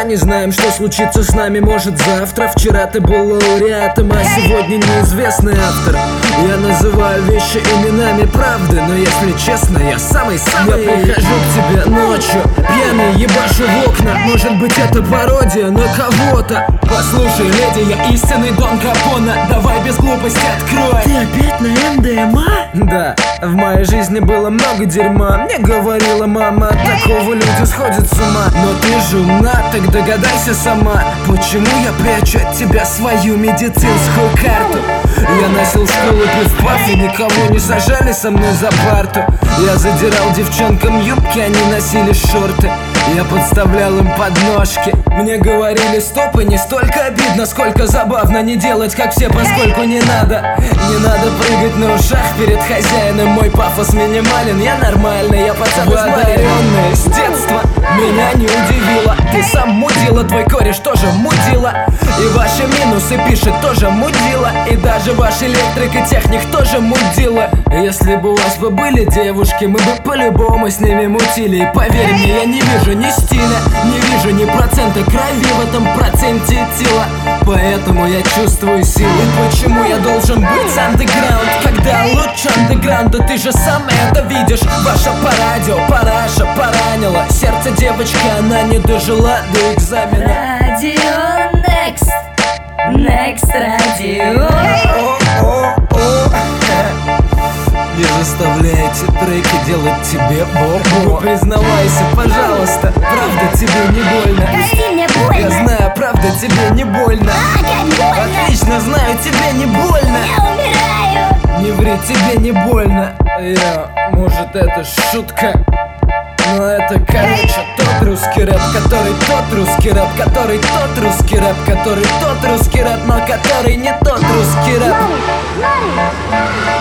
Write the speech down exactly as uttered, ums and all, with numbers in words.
никогда не знаем, что случится с нами, может завтра. Вчера ты был лауреатом, а сегодня неизвестный автор. Я называю вещи именами правды, но если честно, я самый-самый. Я прихожу к тебе ночью, пьяный, ебашу в окна. Может быть это пародия на кого-то. Послушай, леди, я истинный Дон Капона. Давай без глупости открой. Ты опять на эм дэ эм а? Да, в моей жизни было много дерьма. Мне говорила мама, от такого люди сходят с ума. Но ты же умна, так догадайся сама, почему я прячу от тебя свою медицинскую карту. Я носил школу пив-паф, и никого не сажали со мной за парту. Я задирал девчонкам юбки, они носили шорты. Я подставлял им подножки. Мне говорили стоп, и не столько обидно, сколько забавно не делать как все, поскольку не надо. Не надо прыгать на ушах перед хозяином. Мой пафос минимален, я нормальный, я пацан одаренный с детства. Меня не удивило, ты сам мудила, твой кореш тоже мудила. И ваши минусы пишет тоже мудила. И даже ваш электрик и техник тоже мудила. Если бы у вас бы были девушки, мы бы по-любому с ними мутили. И поверь мне, я не вижу ни стиля, не вижу ни процента крови в этом проценте тела. Поэтому я чувствую силу. И почему я должен быть андеграунд, когда лучше андеграунда? Ты же сам это видишь. Ваша по радио, параша поранила сердце девочки, она не дожила до экзамена. Радио Next, Next радио. Не заставляйте треки делать тебе бобо. Признавайся, пожалуйста, правда тебе не больно? Прости, мне больно. Я знаю, правда тебе не больно. А, как больно. Отлично знаю, тебе не больно. Я умираю. Не ври, тебе не больно. Я, может это шутка, но это, короче, тот русский рэп, который тот русский рэп, который тот русский рэп, который тот русский рэп, но который не тот русский рэп.